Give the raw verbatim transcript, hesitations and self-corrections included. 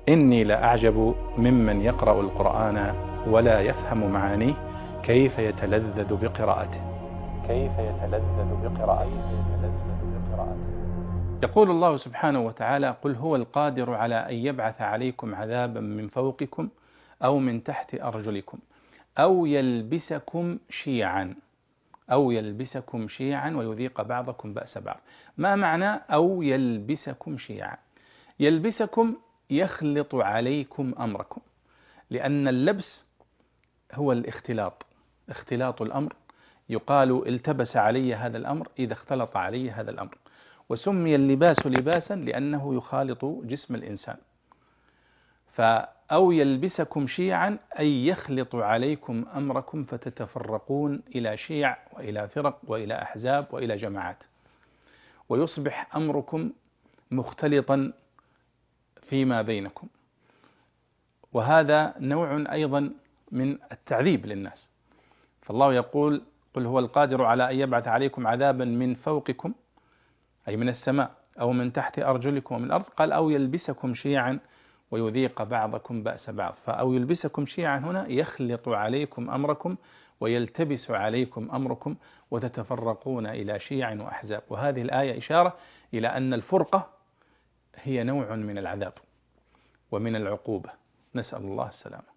إني لأعجب ممن يقرأ القرآن ولا يفهم معانيه كيف يتلذذ بقراءته كيف يتلذذ بقراءته يقول الله سبحانه وتعالى: قل هو القادر على أن يبعث عليكم عذابا من فوقكم أو من تحت أرجلكم أو يلبسكم شيعا أو يلبسكم شيعا ويذيق بعضكم بأس بعض. ما معنى أو يلبسكم شيعا؟ يلبسكم يخلط عليكم أمركم، لأن اللبس هو الاختلاط، اختلاط الأمر. يقال التبس علي هذا الأمر إذا اختلط علي هذا الأمر، وسمي اللباس لباسا لأنه يخالط جسم الإنسان. فأو يلبسكم شيعا أي يخلط عليكم أمركم فتتفرقون إلى شيع وإلى فرق وإلى أحزاب وإلى جماعات، ويصبح أمركم مختلطا فيما بينكم. وهذا نوع أيضا من التعذيب للناس. فالله يقول: قل هو القادر على أن يبعث عليكم عذابا من فوقكم أي من السماء أو من تحت أرجلكم ومن الأرض. قال: أو يلبسكم شيعا ويذيق بعضكم بأس بعض. فأو يلبسكم شيعا هنا يخلط عليكم أمركم ويلتبس عليكم أمركم وتتفرقون إلى شيع وأحزاب. وهذه الآية إشارة إلى أن الفرقة هي نوع من العذاب ومن العقوبة، نسأل الله السلامة.